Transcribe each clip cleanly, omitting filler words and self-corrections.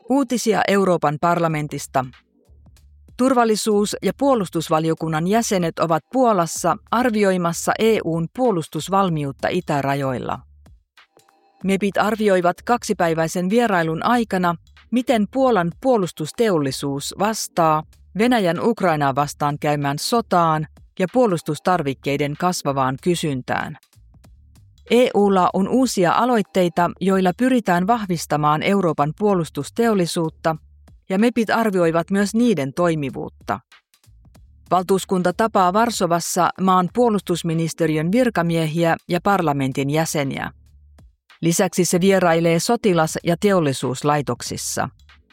Uutisia Euroopan parlamentista. Turvallisuus- ja puolustusvaliokunnan jäsenet ovat Puolassa arvioimassa EU:n puolustusvalmiutta itärajoilla. MEPit arvioivat kaksipäiväisen vierailun aikana, miten Puolan puolustusteollisuus vastaa Venäjän Ukrainaa vastaan käymään sotaan ja puolustustarvikkeiden kasvavaan kysyntään. EU:lla on uusia aloitteita, joilla pyritään vahvistamaan Euroopan puolustusteollisuutta, ja MEPit arvioivat myös niiden toimivuutta. Valtuuskunta tapaa Varsovassa maan puolustusministeriön virkamiehiä ja parlamentin jäseniä. Lisäksi se vierailee sotilas- ja teollisuuslaitoksissa.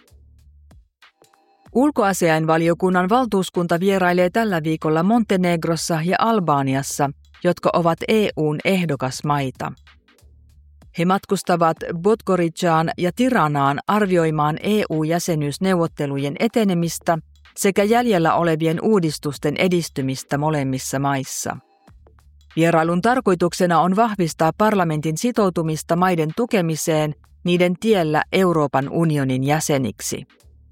Ulkoasiainvaliokunnan valtuuskunta vierailee tällä viikolla Montenegrossa ja Albaniassa, jotka ovat EU:n ehdokasmaita. He matkustavat Podgoricaan ja Tiranaan arvioimaan EU-jäsenyysneuvottelujen etenemistä sekä jäljellä olevien uudistusten edistymistä molemmissa maissa. Vierailun tarkoituksena on vahvistaa parlamentin sitoutumista maiden tukemiseen niiden tiellä Euroopan unionin jäseniksi.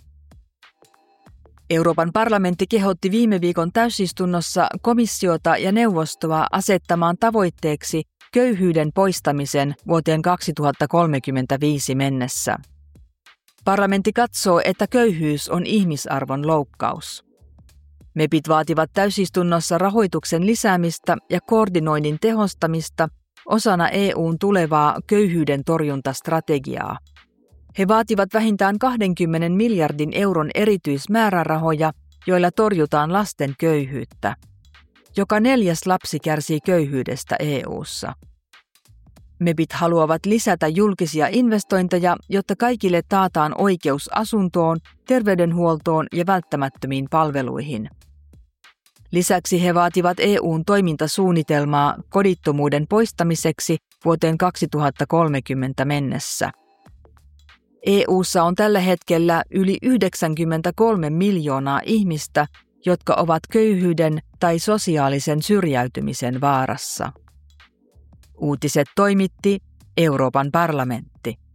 Euroopan parlamentti kehotti viime viikon täysistunnossa komissiota ja neuvostoa asettamaan tavoitteeksi köyhyyden poistamisen vuoteen 2035 mennessä. Parlamentti katsoo, että köyhyys on ihmisarvon loukkaus. MEPit vaativat täysistunnossa rahoituksen lisäämistä ja koordinoinnin tehostamista osana EU:n tulevaa köyhyyden torjuntastrategiaa. He vaativat vähintään 20 miljardin euron erityismäärärahoja, joilla torjutaan lasten köyhyyttä. Joka 4. lapsi kärsii köyhyydestä EU:ssa. MEPit haluavat lisätä julkisia investointeja, jotta kaikille taataan oikeus asuntoon, terveydenhuoltoon ja välttämättömiin palveluihin. Lisäksi he vaativat EU:n toimintasuunnitelmaa kodittomuuden poistamiseksi vuoteen 2030 mennessä. EU:ssa on tällä hetkellä yli 93 miljoonaa ihmistä, jotka ovat köyhyyden tai sosiaalisen syrjäytymisen vaarassa. Uutiset toimitti Euroopan parlamentti.